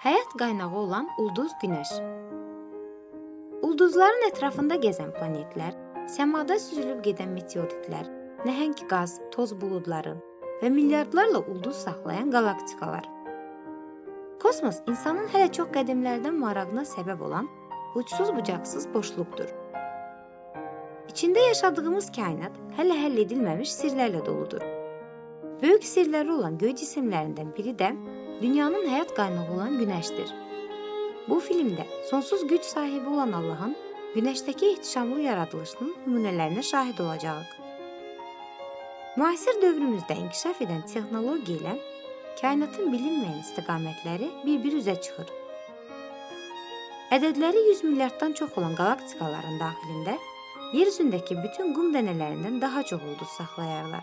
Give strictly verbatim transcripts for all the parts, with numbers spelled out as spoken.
Həyat qaynağı olan ulduz Günəş. Ulduzların ətrafında gəzən planetlər, səmada süzülüb gedən meteoritlər, nəhəng qaz, toz buludları və milyardlarla ulduz saxlayan qalaktikalar. Kosmos insanın hələ çox qədimlərdən marağına səbəb olan uçsuz-bucaqsız boşluqdur. İçində yaşadığımız kainat hələ həll edilməmiş sirlərlə doludur. Böyük sirləri olan göy cisimlərindən biri də dünyanın həyat qaynağı olan Günəşdir. Bu filmdə sonsuz güc sahibi olan Allahın Günəşdəki ehtişamlı yaradılışının nümunələrinə şahid olacağıq. Müasir dövrümüzdə inkişaf edən texnologiya ilə kainatın bilinməyən istiqamətləri bir-bir üzə çıxır. Ədədləri yüz milyarddan çox olan qalaktikaların daxilində yer üzündəki bütün qum dənələrindən daha çox ulduz saxlayarlar.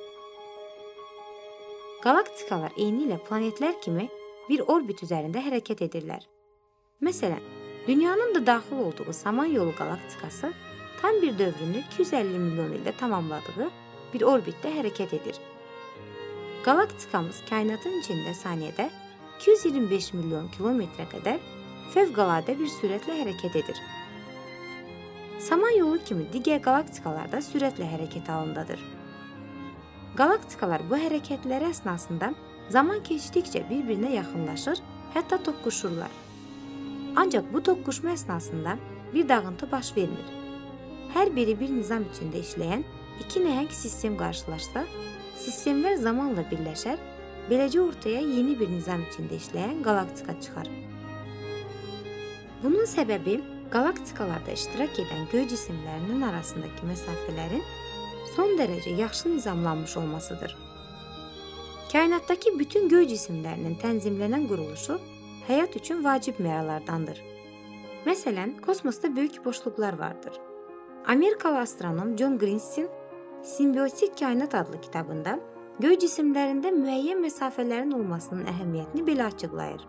Qalaktikalar eyni ilə planetlər kimi bir orbit üzərində hərəkət edirlər. Məsələn, Dünyanın da daxil olduğu Samanyolu qalaktikası tam bir dövrünü iki yüz əlli milyon ildə tamamladığı bir orbitdə hərəkət edir. Qalaktikamız kainatın içində saniyədə iki yüz iyirmi beş milyon kilometrə qədər fövqəladə bir sürətlə hərəkət edir. Samanyolu kimi digər qalaktikalar da sürətlə hərəkət halındadır. Qalaktikalar bu hərəkətləri əsnasında zaman keçdikcə bir-birinə yaxınlaşır, hətta toqquşurlar. Ancaq bu toqquşma əsnasında bir dağıntı baş vermir. Hər biri bir nizam içində işləyən iki nəhəng sistem qarşılaşsa, sistemlər zamanla birləşər, beləcə ortaya yeni bir nizam içində işləyən qalaktika çıxar. Bunun səbəbi qalaktikalarda iştirak edən göy cisimlərinin arasındakı məsafələrin son dərəcə yaxşı nizamlanmış olmasıdır. Kainatdakı bütün göy cisimlərinin tənzimlənən quruluşu həyat üçün vacib məralardandır. Məsələn, kosmosda böyük boşluqlar vardır. Amerikalı astronom John Greenstein Simbiotik Kainat adlı kitabında göy cisimlərində müəyyən məsafələrin olmasının əhəmiyyətini belə açıqlayır.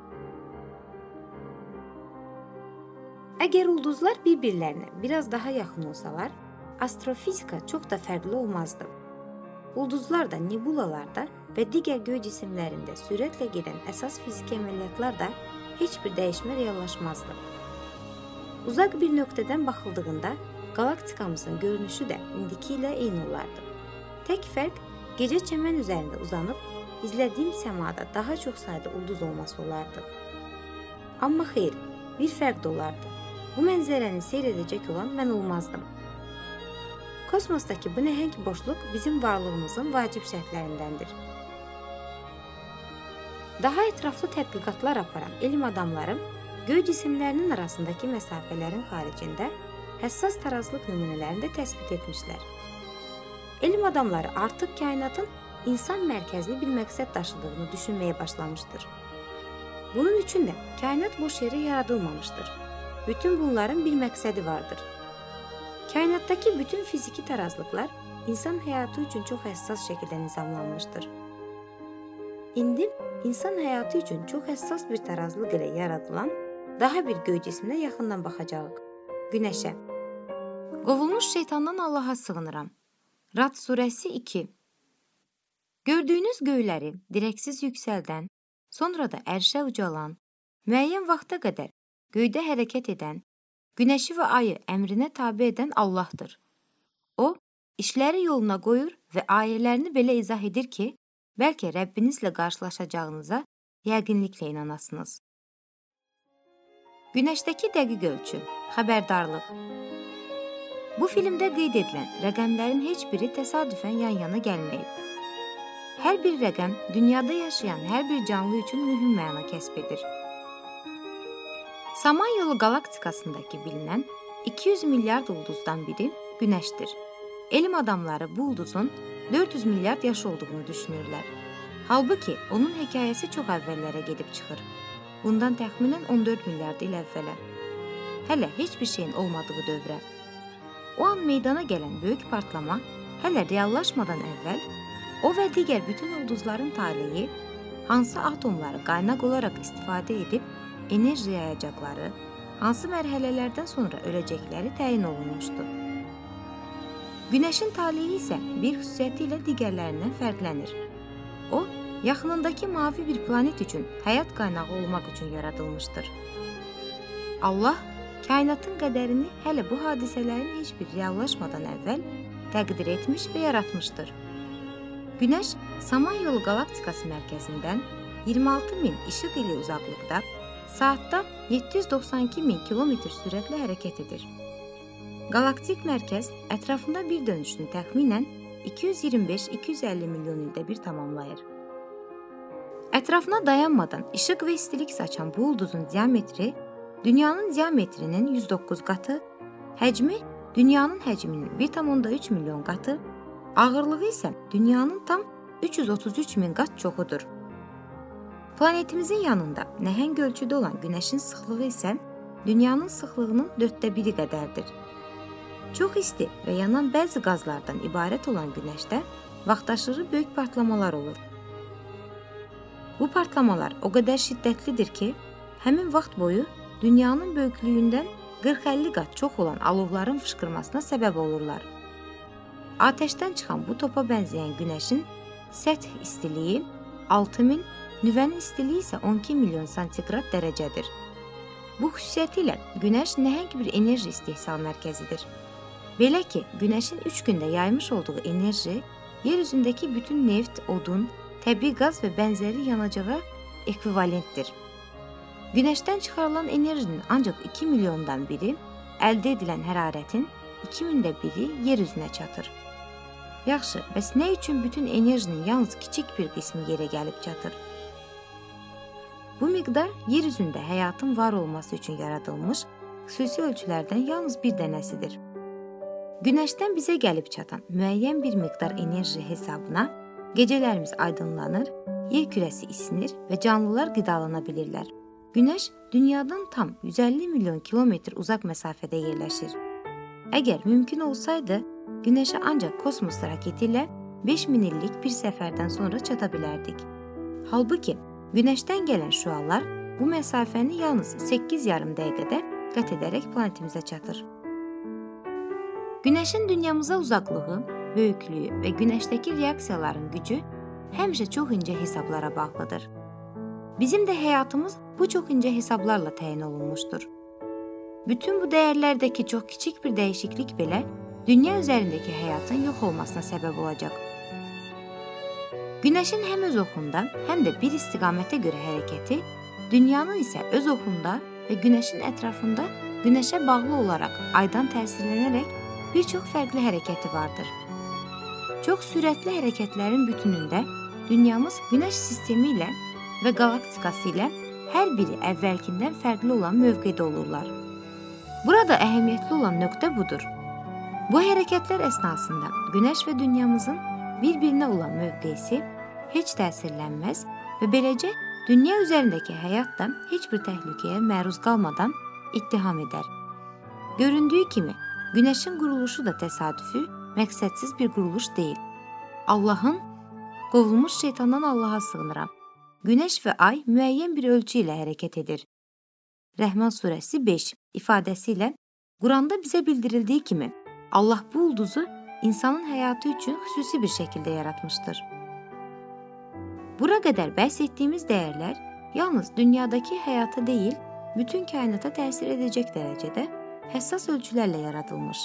Əgər ulduzlar bir-birlərinə biraz daha yaxın olsalar, astrofizika çox da fərqli olmazdı. Ulduzlar da, nebulalar da və digər göy cisimlərində sürətlə gedən əsas fiziki əməliyyatlar da heç bir dəyişmə reallaşmazdı. Uzaq bir nöqtədən baxıldığında qalaktikamızın görünüşü də indiki ilə eyni olardı. Tək fərq gecə çəmən üzərində uzanıb izlədiyim səmada daha çox sayda ulduz olması olardı. Amma xeyr, bir fərq də olardı. Bu mənzərəni seyr edəcək olan mən olmazdım. Kosmosdakı bu nəhəng boşluq bizim varlığımızın vacib şərtlərindəndir. Daha ətraflı tədqiqatlar aparan elm adamları göy cisimlərinin arasındakı məsafələrin xaricində həssas tarazlıq nümunələrini də təsbit etmişlər. Elm adamları artıq kainatın insan mərkəzli bir məqsəd daşıdığını düşünməyə başlamışdır. Bunun üçün də kainat boş yerə yaradılmamışdır. Bütün bunların bir məqsədi vardır. Kainatdakı bütün fiziki tarazlıqlar insan həyatı üçün çox həssas şəkildə nizamlanmışdır. İndi insan həyatı üçün çox həssas bir tarazlıq ilə yaradılan daha bir göy cisminə yaxından baxacağıq. Günəşə. Qovulmuş şeytandan Allaha sığınıram. Rad surəsi iki. Gördüyünüz göyləri dirəksiz yüksəldən, sonra da ərşə ucalan, müəyyən vaxta qədər göydə hərəkət edən, Günəşi və ayı əmrinə tabe edən Allahdır. O, işləri yoluna qoyur və ayələrini belə izah edir ki, bəlkə Rəbbinizlə qarşılaşacağınıza yəqinliklə inanasınız. Günəşdəki dəqiq ölçü, xəbərdarlıq. Bu filmdə qeyd edilən rəqəmlərin heç biri təsadüfən yan-yana gəlməyib. Hər bir rəqəm dünyada yaşayan hər bir canlı üçün mühüm məna kəsb edir. Samanyolu qalaktikasındakı bilinən iki yüz milyard ulduzdan biri Günəşdir. Elm adamları bu ulduzun dörd yüz milyard yaş olduğunu düşünürlər. Halbuki onun hekayəsi çox əvvəllərə gedib çıxır. Bundan təxminən on dörd milyard il əvvələ. Hələ heç bir şeyin olmadığı dövrə. O an meydana gələn böyük partlama hələ reallaşmadan əvvəl o və digər bütün ulduzların taleyi, hansı atomları qaynaq olaraq istifadə edib enerji yayacaqları, hansı mərhələlərdən sonra öləcəkləri təyin olunmuşdu. Günəşin taleyi isə bir xüsusiyyəti ilə digərlərindən fərqlənir. O, yaxınındakı mavi bir planet üçün həyat qaynağı olmaq üçün yaradılmışdır. Allah kainatın qədərini hələ bu hadisələrin heç bir reallaşmadan əvvəl təqdir etmiş və yaratmışdır. Günəş Samanyolu qalaktikası mərkəzindən iyirmi altı min işıq ili uzaqlıqda saatda yeddi yüz doxsan iki min kilometr sürətlə hərəkət edir. Qalaktik mərkəz ətrafında bir dönüşünü təxminən iki yüz iyirmi beş iki yüz əlli milyon ildə bir tamamlayır. Ətrafına dayanmadan işıq və istilik saçan bu ulduzun diametri Dünyanın diametrinin yüz doqquz qatı, həcmi Dünyanın həcminin bir tam onda üç milyon qatı, ağırlığı isə Dünyanın tam üç yüz otuz üç min qat çoxudur. Planetimizin yanında nəhəng ölçüdə olan Günəşin sıxlığı isə Dünyanın sıxlığının dörddə biri qədərdir. Çox isti və yanan bəzi qazlardan ibarət olan Günəşdə vaxtaşırı böyük partlamalar olur. Bu partlamalar o qədər şiddətlidir ki, həmin vaxt boyu Dünyanın böyüklüyündən qırx əlli qat çox olan alovların fışqırmasına səbəb olurlar. Atəşdən çıxan bu topa bənzəyən Günəşin səth istiliyi altı min, nüvənin istiliyi isə on iki milyon santiqrad dərəcədir. Bu xüsusiyyəti ilə Günəş nəhəng bir enerji istehsal mərkəzidir. Belə ki, Günəşin üç gündə yaymış olduğu enerji yer üzündəki bütün neft, odun, təbii qaz və bənzəri yanacağa ekvivalentdir. Günəşdən çıxarılan enerjinin ancaq iki milyondan biri, əldə edilən hərarətin iki mində biri yer üzünə çatır. Yaxşı, bəs nə üçün bütün enerjinin yalnız kiçik bir qismi yerə gəlib çatır? Bu miqdar yer üzündə həyatın var olması üçün yaradılmış xüsusi ölçülərdən yalnız bir dənəsidir. Günəşdən bizə gəlib çatan müəyyən bir miqdar enerji hesabına gecələrimiz aydınlanır, yer kürəsi isinir və canlılar qidalana bilirlər. Günəş Dünyadan tam yüz əlli milyon kilometr uzaq məsafədə yerləşir. Əgər mümkün olsaydı, Günəşə ancaq kosmos raketi ilə beş min illik bir səfərdən sonra çata bilərdik. Halbuki, Günəşdən gələn şüalar bu məsafəni yalnız səkkiz yarım dəqiqədə qət edərək planetimizə çatır. Günəşin dünyamıza uzaqlığı, böyüklüyü və Günəşdəki reaksiyaların gücü həmişə çox incə hesablara bağlıdır. Bizim də həyatımız bu çox incə hesablarla təyin olunmuşdur. Bütün bu dəyərlərdəki çox kiçik bir dəyişiklik belə dünya üzərindəki həyatın yox olmasına səbəb olacaq. Günəşin həm öz oxunda, həm də bir istiqamətə görə hərəkəti, dünyanın isə öz oxunda və Günəşin ətrafında Günəşə bağlı olaraq aydan təsirlənərək bir çox fərqli hərəkəti vardır. Çox sürətli hərəkətlərin bütünündə dünyamız Günəş sistemi ilə və qalaktikası ilə hər biri əvvəlkindən fərqli olan mövqedə olurlar. Burada əhəmiyyətli olan nöqtə budur. Bu hərəkətlər əsnasında Günəş və dünyamızın bir-birinə olan mövqeyisi heç təsirlənməz və beləcə dünya üzərindəki həyat da heç bir təhlükəyə məruz qalmadan ittiham edər. Göründüyü kimi, Günəşin quruluşu da təsadüfi, məqsədsiz bir quruluş deyil. Allahın qovulmuş şeytandan Allaha sığınıram. Günəş və ay müəyyən bir ölçü ilə hərəkət edir. Rəhman surəsi beş ifadəsi ilə Quranda bizə bildirildiyi kimi, Allah bu ulduzu insanın həyatı üçün xüsusi bir şəkildə yaratmışdır. Bura qədər bəhs etdiyimiz dəyərlər yalnız dünyadakı həyata deyil, bütün kainata təsir edəcək dərəcədə həssas ölçülərlə yaradılmış.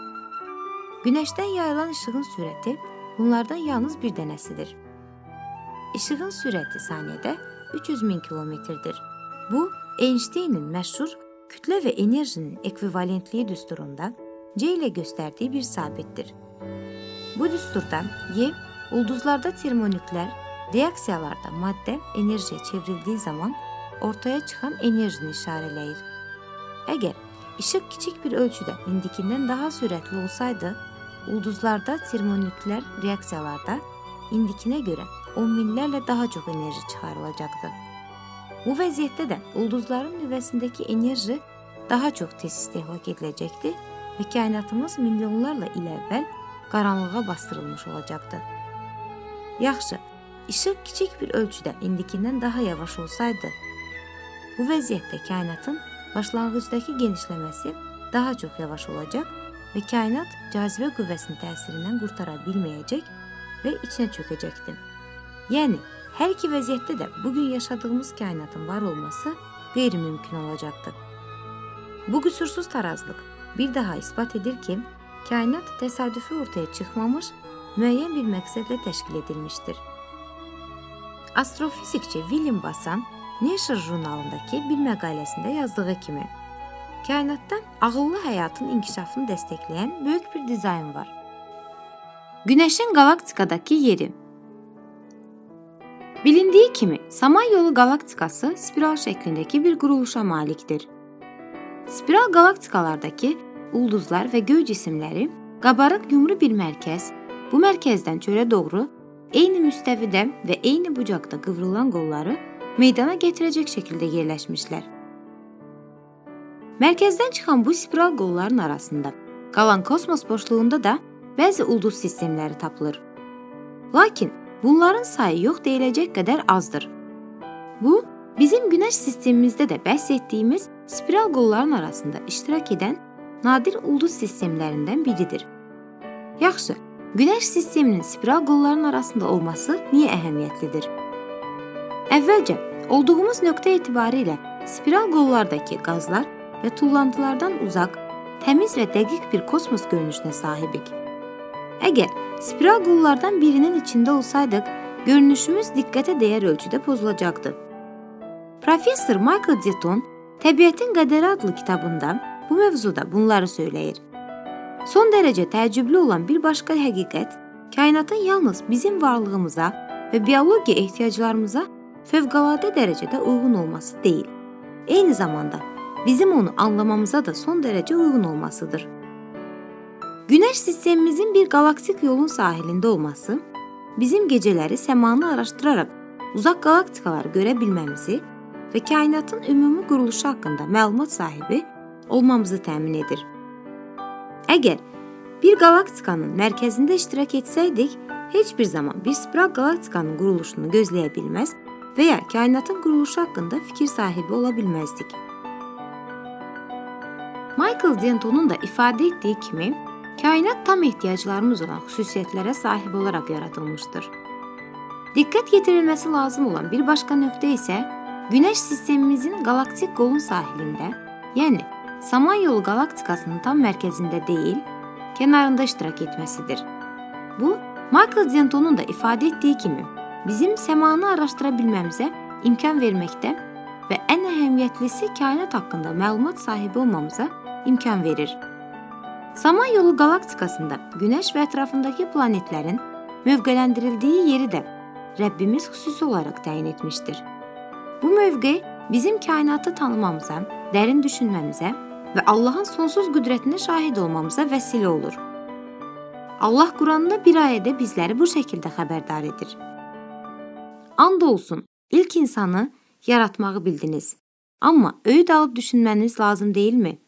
Günəşdən yayılan işığın sürəti bunlardan yalnız bir dənəsidir. İşığın sürəti saniyədə üç yüz min kilometrdir. Bu, Einsteynin məşhur kütlə və enerjinin ekvivalentliyi düsturunda C ilə göstərdiyi bir sabitdir. Bu düsturda Y, ulduzlarda termonüklər, reaksiyalarda maddə enerjiyə çevrildiyi zaman ortaya çıxan enerjini işarələyir. Əgər işıq kiçik bir ölçüdə indikindən daha sürətli olsaydı, ulduzlarda termonüklər reaksiyalarda indikinə görə on minlərlə daha çox enerji çıxarılacaqdı. Bu vəziyyətdə də ulduzların nüvəsindəki enerji daha çox tez istehlak ediləcəkdi və kainatımız milyonlarla il əvvəl qaranlığa bastırılmış olacaqdı. Yaxşı, işıq kiçik bir ölçüdə indikindən daha yavaş olsaydı, bu vəziyyətdə kainatın başlanğıcdakı genişləməsi daha çox yavaş olacaq və kainat cazibə qüvvəsinin təsirindən qurtara bilməyəcək və içinə çökəcəkdi. Yəni, hər iki vəziyyətdə də bugün yaşadığımız kainatın var olması qeyri-mümkün olacaqdır. Bu qüsursuz tarazlıq bir daha isbat edir ki, kainat təsadüfi ortaya çıxmamış, müəyyən bir məqsədlə təşkil edilmişdir. Astrofizikçi William Bassan Nature jurnalındakı bir məqaləsində yazdığı kimi, kainatda ağıllı həyatın inkişafını dəstəkləyən böyük bir dizayn var. Günəşin qalaktikadakı yeri. Bilindiyi kimi, Samanyolu qalaktikası spiral şəklindəki bir quruluşa malikdir. Spiral qalaktikalardakı ulduzlar və göy cisimləri qabarıq yumru bir mərkəz, bu mərkəzdən çölə doğru eyni müstəvidə və eyni bucaqda qıvrılan qolları meydana gətirəcək şəkildə yerləşmişlər. Mərkəzdən çıxan bu spiral qolların arasında qalan kosmos boşluğunda da bəzi ulduz sistemləri tapılır. Lakin bunların sayı yox deyiləcək qədər azdır. Bu, bizim Günəş sistemimizdə də bəhs etdiyimiz spiral qolların arasında iştirak edən nadir ulduz sistemlərindən biridir. Yaxşı, Günəş sisteminin spiral qolların arasında olması niyə əhəmiyyətlidir? Əvvəlcə, olduğumuz nöqtə etibarilə spiral qollardakı qazlar və tullantılardan uzaq, təmiz və dəqiq bir kosmos görünüşünə sahibik. Əgər spiral qollardan birinin içində olsaydıq, görünüşümüz diqqətə dəyər ölçüdə pozulacaqdı. Professor Michael Deaton Təbiətin qədəri adlı kitabında bu mövzuda bunları söyləyir. Son dərəcə təəccüblü olan bir başqa həqiqət, kainatın yalnız bizim varlığımıza və biologiya ehtiyaclarımıza fövqəladə dərəcədə uyğun olması deyil. Eyni zamanda bizim onu anlamamıza da son dərəcə uyğun olmasıdır. Günəş sistemimizin bir qalaktik yolun sahilində olması, bizim gecələri səmanı araşdıraraq uzaq galaktikaları görə bilməmizi və kainatın ümumi quruluşu haqqında məlumat sahibi olmamızı təmin edir. Əgər bir galaktikanın mərkəzində iştirak etsəydik, heç bir zaman bir spiral galaktikanın quruluşunu gözləyə bilməz və ya kainatın quruluşu haqqında fikir sahibi ola bilməzdik. Michael Deatonun da ifadə etdiyi kimi, kainat tam ehtiyaclarımız olan xüsusiyyətlərə sahib olaraq yaradılmışdır. Diqqət yetirilməsi lazım olan bir başqa nöqtə isə Günəş sistemimizin galaktik qolun sahilində, yəni Samanyolu qalaktikasının tam mərkəzində deyil, kənarında iştirak etməsidir. Bu, Michael Deatonun da ifadə etdiyi kimi, bizim səmanı araşdıra bilməmizə imkan verməkdə və ən əhəmiyyətlisi kainat haqqında məlumat sahibi olmamıza imkan verir. Samanyolu qalaktikasında Günəş və ətrafındakı planetlərin mövqələndirildiyi yeri də Rəbbimiz xüsusi olaraq təyin etmişdir. Bu mövqe bizim kainatı tanımamıza, dərin düşünməmizə və Allahın sonsuz qüdrətinə şahid olmamıza vəsilə olur. Allah Quranında bir ayədə bizləri bu şəkildə xəbərdar edir. And olsun, ilk insanı yaratmağı bildiniz. Amma öyüd alıb düşünməniz lazım deyilmi?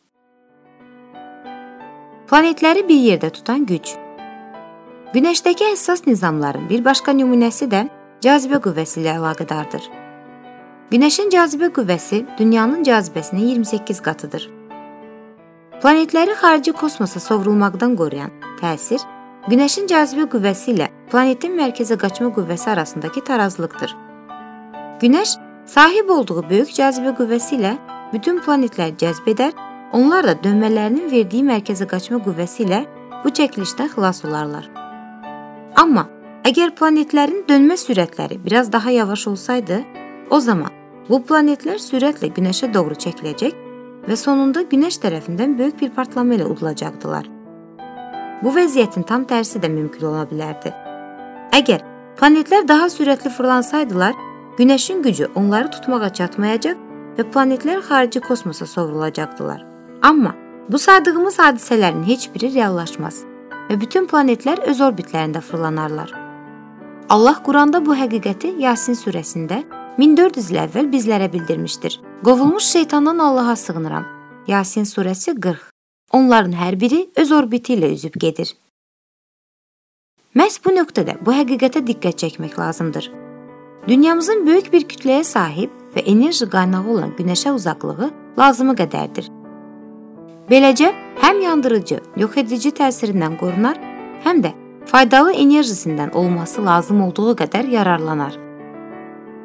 Planetləri bir yerdə tutan güc. Günəşdəki həssas nizamların bir başqa nümunəsi də cazibə qüvvəsi ilə əlaqədardır. Günəşin cazibə qüvvəsi dünyanın cazibəsinin iyirmi səkkiz qatıdır. Planetləri xarici kosmosa sovrulmaqdan qoruyan təsir, Günəşin cazibə qüvvəsi ilə planetin mərkəzə qaçma qüvvəsi arasındakı tarazlıqdır. Günəş, sahib olduğu böyük cazibə qüvvəsi ilə bütün planetləri cəzb edər, onlar da dönmələrinin verdiyi mərkəzə qaçma qüvvəsi ilə bu çəkilişdən xilas olarlar. Amma əgər planetlərin dönmə sürətləri biraz daha yavaş olsaydı, o zaman bu planetlər sürətlə Günəşə doğru çəkiləcək və sonunda Günəş tərəfindən böyük bir partlama ilə udulacaqdılar. Bu vəziyyətin tam tərsi də mümkün ola bilərdi. Əgər planetlər daha sürətli fırlansaydılar, Günəşin gücü onları tutmağa çatmayacaq və planetlər xarici kosmosa sovrulacaqdılar. Amma bu saydığımız hadisələrin heç biri reallaşmaz və bütün planetlər öz orbitlərində fırlanarlar. Allah Quranda bu həqiqəti Yasin surəsində min dörd yüz il əvvəl bizlərə bildirmişdir. Qovulmuş şeytandan Allaha sığınıram. Yasin surəsi qırx. Onların hər biri öz orbiti ilə üzüb gedir. Məhz bu nöqtədə bu həqiqətə diqqət çəkmək lazımdır. Dünyamızın böyük bir kütləyə sahib və enerji qaynağı olan Günəşə uzaqlığı lazımı qədərdir. Beləcə, həm yandırıcı, yox edici təsirindən qorunar, həm də faydalı enerjisindən olması lazım olduğu qədər yararlanar.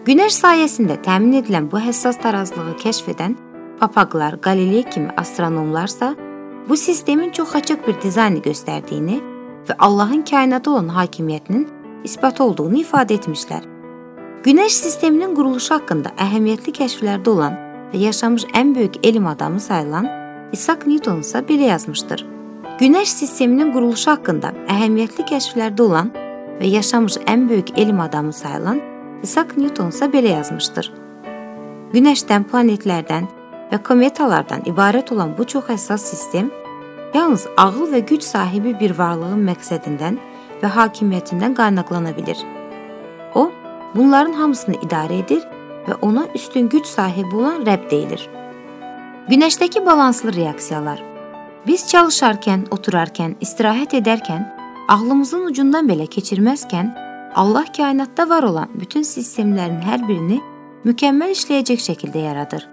Günəş sayəsində təmin edilən bu həssas tarazlığı kəşf edən papaqlar, Qaliley kimi astronomlarsa bu sistemin çox açıq bir dizaynı göstərdiyini və Allahın kainata olan hakimiyyətinin isbat olduğunu ifadə etmişlər. Günəş sisteminin quruluşu haqqında əhəmiyyətli kəşflərdə olan və yaşamış ən böyük elm adamı sayılan Isaac Newton isə belə yazmışdır. Günəş sisteminin quruluşu haqqında əhəmiyyətli kəşflərdə olan və yaşamış ən böyük elm adamı sayılan Isaac Newton isə belə yazmışdır. Günəşdən, planetlərdən və kometalardan ibarət olan bu çox həssas sistem yalnız ağıl və güc sahibi bir varlığın məqsədindən və hakimiyyətindən qaynaqlana bilir. O, bunların hamısını idarə edir və ona üstün güc sahibi olan Rəbb deyilir. Günəşdəki balanslı reaksiyalar. Biz çalışarkən, oturarkən, istirahət edərkən, ağlımızın ucundan belə keçirməzkən, Allah kainatda var olan bütün sistemlərin hər birini mükəmməl işləyəcək şəkildə yaradır.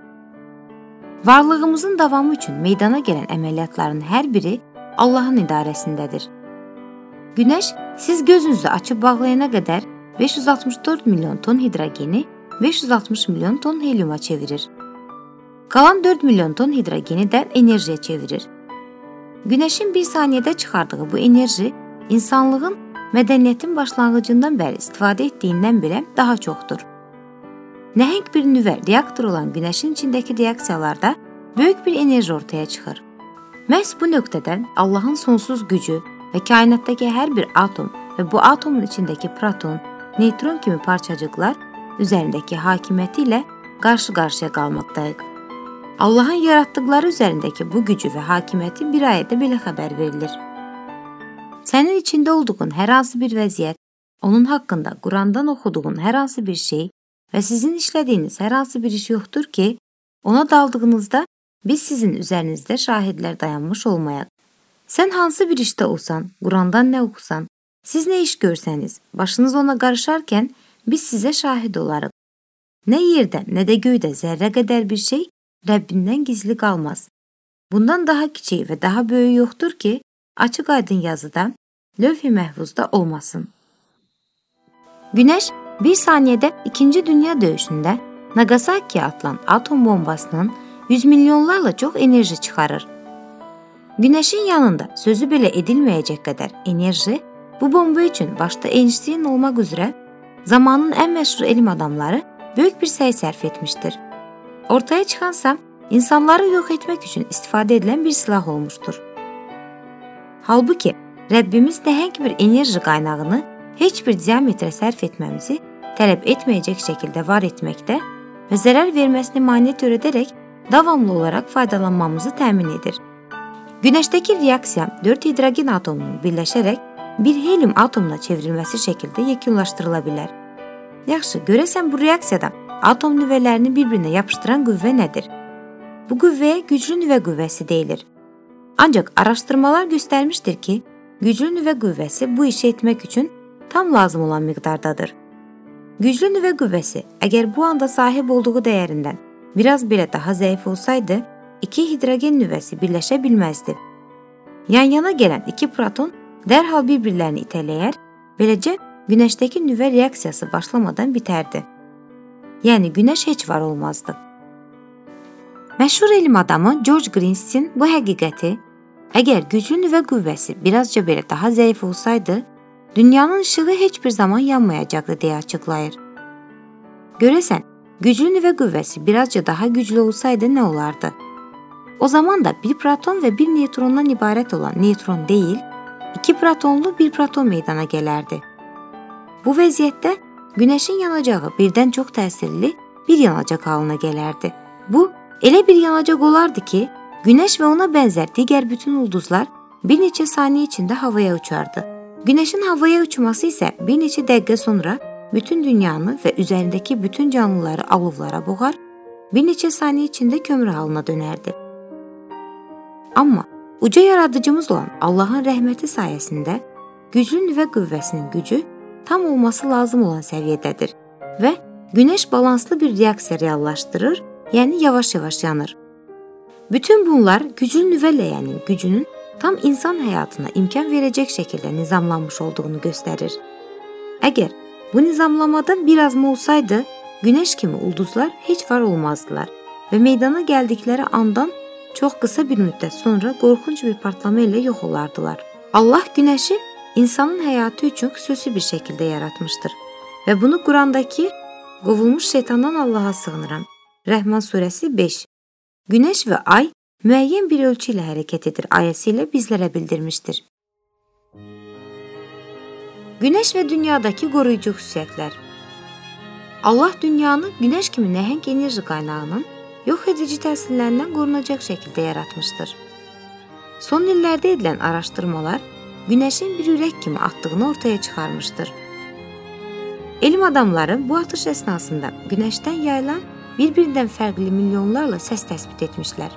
Varlığımızın davamı üçün meydana gələn əməliyyatların hər biri Allahın idarəsindədir. Günəş, siz gözünüzü açıb bağlayana qədər beş yüz altmış dörd milyon ton hidrogeni beş yüz altmış milyon ton helyuma çevirir. Qalan dörd milyon ton hidrogeni də enerjiyə çevirir. Günəşin bir saniyədə çıxardığı bu enerji insanlığın mədəniyyətin başlanğıcından bəri istifadə etdiyindən belə daha çoxdur. Nəhəng bir nüvə reaktor olan Günəşin içindəki reaksiyalarda böyük bir enerji ortaya çıxır. Məhz bu nöqtədən Allahın sonsuz gücü və kainatdakı hər bir atom və bu atomun içindəki proton, neytron kimi parçacıqlar üzərindəki hakimiyyəti ilə qarşı-qarşıya qalmaqdayıq. Allahın yaratdıqları üzərindəki bu gücü və hakimiyyəti bir ayədə belə xəbər verilir. Sənin içində olduğun hər hansı bir vəziyyət, onun haqqında Qurandan oxuduğun hər hansı bir şey və sizin işlədiyiniz hər hansı bir iş yoxdur ki, ona daldığınızda biz sizin üzərinizdə şahidlər dayanmış olmayaq. Sən hansı bir işdə olsan, Qurandan nə oxusan, siz nə iş görsəniz, başınız ona qarışarkən biz sizə şahid olarıq. Nə yerdə, nə də göydə zərrə qədər bir şey Rəbbindən gizli qalmaz. Bundan daha kiçik və daha böyük yoxdur ki, açıq aydın yazıda, lövh-i məhfuzda olmasın. Günəş bir saniyədə İkinci Dünya döyüşündə Nagasakiyə atılan atom bombasının yüz milyonlarla çox enerji çıxarır. Günəşin yanında sözü belə edilməyəcək qədər enerji bu bomba üçün başda Einstein olmaq üzrə zamanın ən məşhur elm adamları böyük bir səy sərf etmişdir. Ortaya çıxansa insanları yox etmək üçün istifadə edilən bir silah olmuşdur. Halbuki Rəbbimiz nəhəng bir enerji qaynağını heç bir diametrə sərf etməmizi tələb etməyəcək şəkildə var etməkdə və zərər verməsini mane törədərək davamlı olaraq faydalanmamızı təmin edir. Günəşdəki reaksiya dörd hidrogen atomunun birləşərək bir helyum atomuna çevrilməsi şəkildə yekunlaşdırıla bilər. Yaxşı, görəsən bu reaksiyada atom nüvələrini bir-birinə yapışdıran qüvvə nədir? Bu qüvvəyə güclü nüvə qüvvəsi deyilir. Ancaq araşdırmalar göstərmişdir ki, güclü nüvə qüvvəsi bu işi etmək üçün tam lazım olan miqdardadır. Güclü nüvə qüvvəsi əgər bu anda sahib olduğu dəyərindən biraz belə daha zəif olsaydı, iki hidrogen nüvəsi birləşə bilməzdi. Yan-yana gələn iki proton dərhal bir-birlərini itələyər, beləcə Günəşdəki nüvə reaksiyası başlamadan bitərdi. Yəni Günəş heç var olmazdı. Məşhur elm adamı George Greenstein bu həqiqəti, əgər güclü nüvə qüvvəsi birazca belə daha zəif olsaydı, dünyanın işığı heç bir zaman yanmayacaqdı deyə açıqlayır. Görəsən, güclü nüvə qüvvəsi birazca daha güclü olsaydı nə olardı? O zaman da bir proton və bir neytrondan ibarət olan neytron deyil, iki protonlu bir proton meydana gələrdi. Bu vəziyyətdə Günəşin yanacağı birdən çox təsirli bir yanacaq halına gələrdi. Bu, elə bir yanacaq olardı ki, Günəş və ona bənzər digər bütün ulduzlar bir neçə saniyə içində havaya uçardı. Günəşin havaya uçması isə bir neçə dəqiqə sonra bütün dünyanı və üzərindəki bütün canlıları alovlara boğar, bir neçə saniyə içində kömür halına dönərdi. Amma uca yaradıcımız olan Allahın rəhməti sayəsində güclü nüvə qüvvəsinin gücü tam olması lazım olan səviyyədədir və Günəş balanslı bir reaksiya reallaşdırır, yəni yavaş-yavaş yanır. Bütün bunlar güclü nüvə ləyənin gücünün tam insan həyatına imkan verəcək şəkildə nizamlanmış olduğunu göstərir. Əgər bu nizamlamada bir azma olsaydı, Günəş kimi ulduzlar heç var olmazdılar və meydana gəldikləri andan çox qısa bir müddət sonra qorxunc bir partlama ilə yox olardılar. Allah günəşi insanın həyatı üçün xüsusi bir şəkildə yaratmışdır və bunu Qurandakı qovulmuş şeytandan Allaha sığınıram. Rəhman surəsi beş. Günəş və ay müəyyən bir ölçü ilə hərəkət edir ayəsi ilə bizlərə bildirmişdir. Günəş və dünyadakı qoruyucu xüsusiyyətlər. Allah dünyanı günəş kimi nəhəng enerji qaynağının yox edici təsirlərindən qorunacaq şəkildə yaratmışdır. Son illərdə edilən araşdırmalar günəşin bir ürək kimi atdığını ortaya çıxarmışdır. Elm adamları bu atış əsnasında günəşdən yayılan bir-birindən fərqli milyonlarla səs təsbit etmişlər.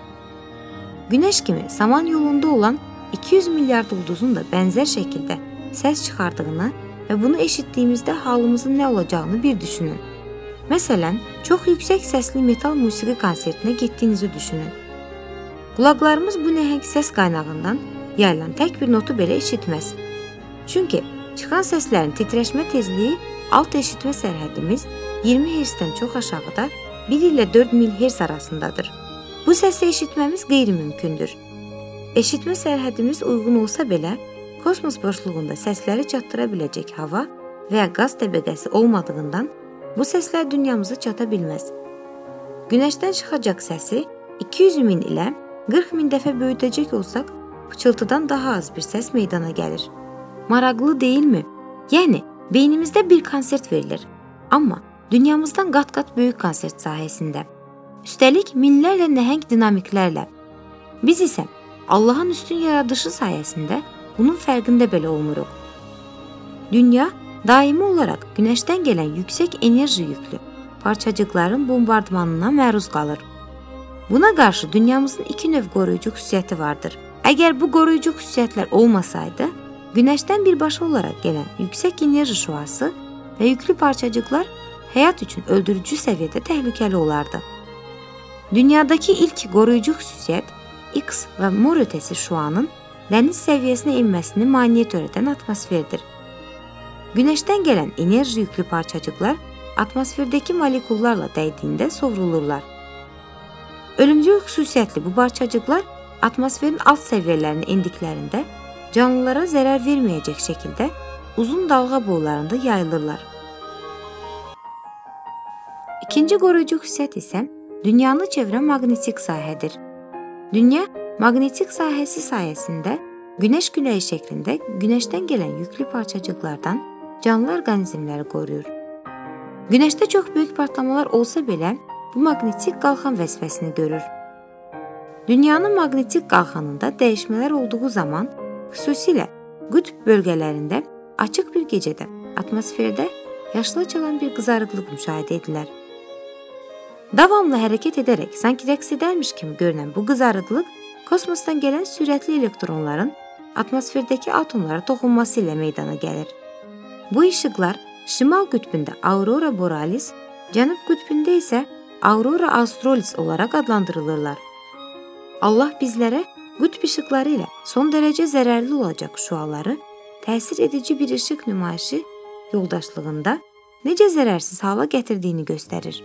Günəş kimi saman yolunda olan iki yüz milyard ulduzun da bənzər şəkildə səs çıxardığını və bunu eşitdiyimizdə halımızın nə olacağını bir düşünün. Məsələn, çox yüksək səsli metal musiqi konsertinə getdiyinizi düşünün. Qulaqlarımız bu nəhəng səs qaynağından yayılan tək bir notu belə eşitməz. Çünki çıxan səslərin titrəşmə tezliyi alt eşitmə sərhədimiz iyirmi hertzdən çox aşağıda bir ilə dörd mil hertz arasındadır. Bu səsi eşitməmiz qeyri-mümkündür. Eşitmə sərhədimiz uyğun olsa belə, kosmos boşluğunda səsləri çatdıra biləcək hava və ya qaz təbəqəsi olmadığından bu səslər dünyamıza çata bilməz. Günəşdən çıxacaq səsi iki yüz min ilə qırx min dəfə böyüdəcək olsaq, pıçıltıdan daha az bir səs meydana gəlir. Maraqlı deyilmi? Yəni, beynimizdə bir konsert verilir, amma dünyamızdan qat-qat böyük konsert sahəsində. Üstəlik, minlərlə nəhəng dinamiklərlə. Biz isə Allahın üstün yaradışı sayəsində bunun fərqində belə olmuruq. Dünya daimi olaraq günəşdən gələn yüksək enerji yüklü parçacıqların bombardmanına məruz qalır. Buna qarşı dünyamızın iki növ qoruyucu xüsusiyyəti vardır. Əgər bu qoruyucu xüsusiyyətlər olmasaydı, günəşdən birbaşa olaraq gələn yüksək enerji şüası və yüklü parçacıqlar həyat üçün öldürücü səviyyədə təhlükəli olardı. Dünyadakı ilk qoruyucu xüsusiyyət X və mor ötəsi şüanın dəniz səviyyəsinə enməsini maneə törədən atmosferdir. Günəşdən gələn enerji yüklü parçacıqlar atmosferdəki molekullarla dəydiyində sovrulurlar. Ölümcül xüsusiyyətli bu parçacıqlar atmosferin alt səviyyələrinə endiklərində canlılara zərər verməyəcək şəkildə uzun dalğa boylarında yayılırlar. İkinci qoruyucu xüsusiyyət isə dünyanı çevrən maqnetik sahədir. Dünya maqnetik sahəsi sayəsində günəş küləyi şəklində günəşdən gələn yüklü parçacıqlardan canlı orqanizmləri qoruyur. Günəşdə çox böyük partlamalar olsa belə, bu maqnetik qalxan vəzifəsini görür. Dünyanın maqnetik qalxanında dəyişmələr olduğu zaman, xüsusilə qütb bölgələrində açıq bir gecədə atmosferdə yaşıla çalan bir qızarıqlıq müşahidə edilir. Davamlı hərəkət edərək sanki rəqs edərmiş kimi görünən bu qızarıqlıq kosmosdan gələn sürətli elektronların atmosferdəki atomlara toxunması ilə meydana gəlir. Bu işıqlar şimal qütbündə Aurora Borealis, cənub qütbündə isə Aurora Australis olaraq adlandırılırlar. Allah bizlərə qütb işıqları ilə son dərəcə zərərli olacaq şüaları təsir edici bir işıq nümayişi yoldaşlığında necə zərərsiz hala gətirdiyini göstərir.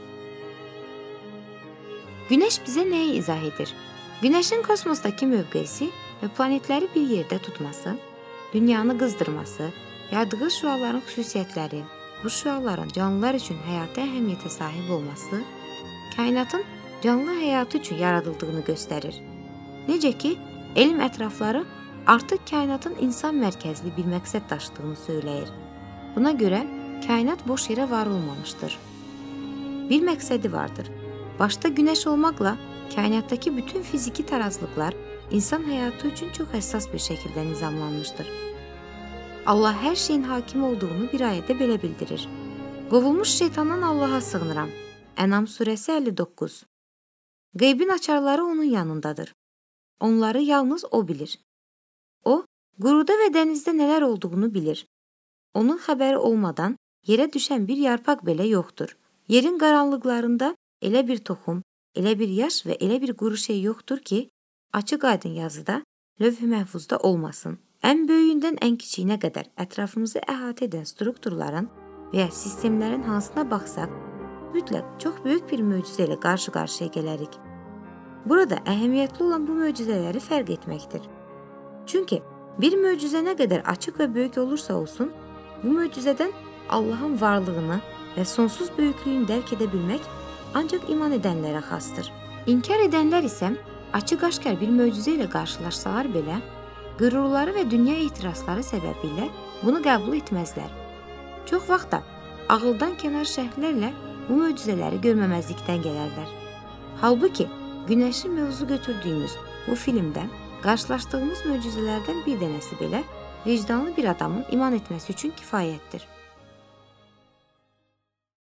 Günəş bizə nəyi izah edir? Günəşin kosmosdakı mövqeyisi və planetləri bir yerdə tutması, dünyanı qızdırması, yaydığı şüaların xüsusiyyətləri, bu şüaların canlılar üçün həyati əhəmiyyətə sahib olması, kainatın canlı həyatı üçün yaradıldığını göstərir. Necə ki, elm ətrafları artıq kainatın insan mərkəzli bir məqsəd daşıdığını söyləyir. Buna görə kainat boş yerə var olmamışdır. Bir məqsədi vardır. Başda günəş olmaqla kainatdakı bütün fiziki tarazlıqlar insan həyatı üçün çox həssas bir şəkildə nizamlanmışdır. Allah hər şeyin hakim olduğunu bir ayədə belə bildirir. Qovulmuş şeytandan Allaha sığınıram. Ənam surəsi əlli doqquz. Qeybin açarları onun yanındadır. Onları yalnız o bilir. O, quruda və dənizdə nələr olduğunu bilir. Onun xəbəri olmadan yerə düşən bir yarpaq belə yoxdur. Yerin qaranlıqlarında elə bir toxum, elə bir yaş və elə bir quru şey yoxdur ki, açıq aydın yazıda, lövh-i məhfuzda olmasın. Ən böyüyündən ən kiçiyinə qədər ətrafımızı əhatə edən strukturların və ya sistemlərin hansına baxsaq, mütləq çox böyük bir möcüzə ilə qarşı-qarşıya gələrik. Burada əhəmiyyətli olan bu möcüzələri fərq etməkdir. Çünki bir möcüzə nə qədər açıq və böyük olursa olsun, bu möcüzədən Allahın varlığını və sonsuz böyüklüyünü dərk edə bilmək ancaq iman edənlərə xasdır. İnkar edənlər isə açıq-aşkar bir möcüzə ilə qarşılaşsalar belə, qürurları və dünya etirazları səbəbilə bunu qəbul etməzlər. Çox vaxt da ağıldan kənar şərhlərlə bu möcüzələri görməməzlikdən gələrlər. Halbuki günəşi mövzu götürdüyümüz bu filmdə qarşılaşdığımız möcüzələrdən bir dənəsi belə vicdanlı bir adamın iman etməsi üçün kifayətdir.